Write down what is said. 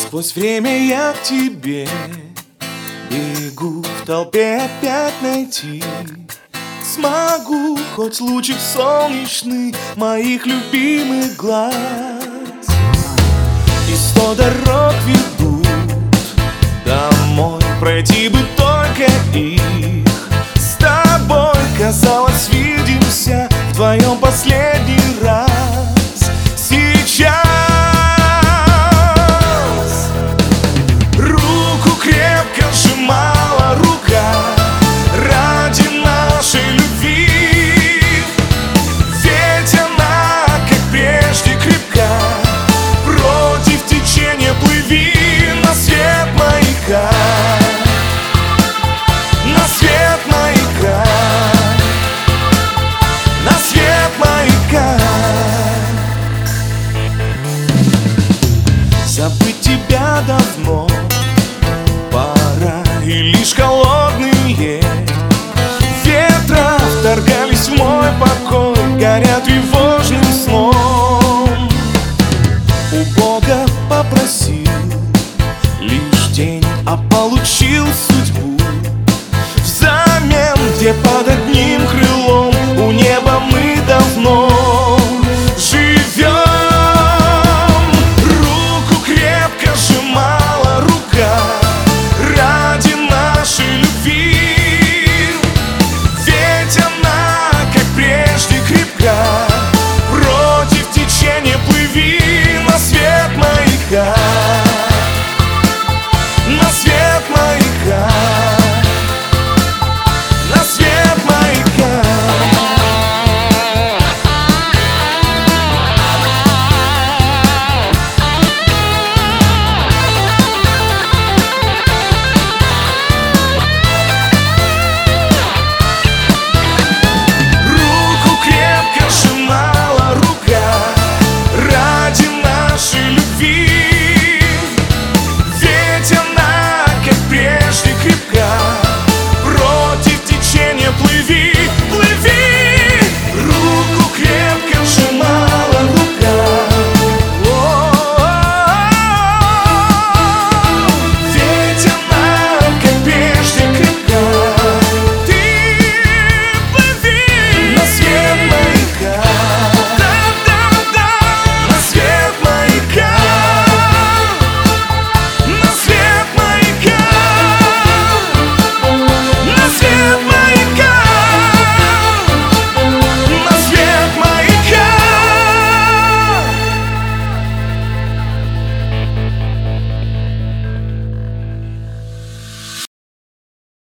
Сквозь время я к тебе бегу, в толпе опять найти смогу хоть лучик солнечный моих любимых глаз. И 100 дорог ведут домой, пройти бы только их. С тобой, казалось, видимся вдвоем последний раз. Сейчас руку крепко сжимала рука ради нашей любви, ведь она, как прежде, крепка. Против течения плыви на свет маяка, на свет маяка, на свет маяка. Забыть тебя давно пора, и лишь холодные ветра вторгались в мой покой, горя тревожным сном. У Бога попросил лишь день, а получил судьбу взамен, где под одним крылом